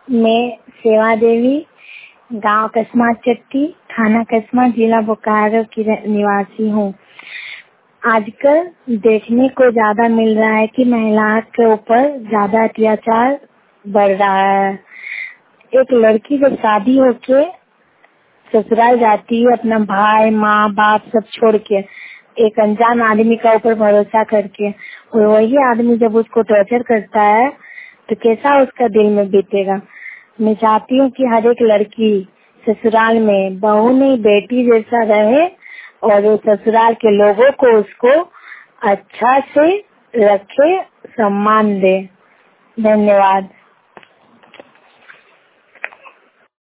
मैं सेवा देवी, गांव कसमा चट्टी, थाना कसमा, जिला बोकारो की निवासी हूँ। आजकल देखने को ज्यादा मिल रहा है कि महिला के ऊपर ज्यादा अत्याचार बढ़ रहा है। एक लड़की जब शादी होके ससुराल जाती है अपना भाई माँ बाप सब छोड़ के, एक अनजान आदमी का ऊपर भरोसा करके, और वही आदमी जब उसको टॉर्चर करता है तो कैसा उसका दिल में बीतेगा। मैं चाहती हूँ कि हर एक लड़की ससुराल में बहू नहीं बेटी जैसा रहे और वो ससुराल के लोगों को उसको अच्छा से रखे, सम्मान दे। धन्यवाद।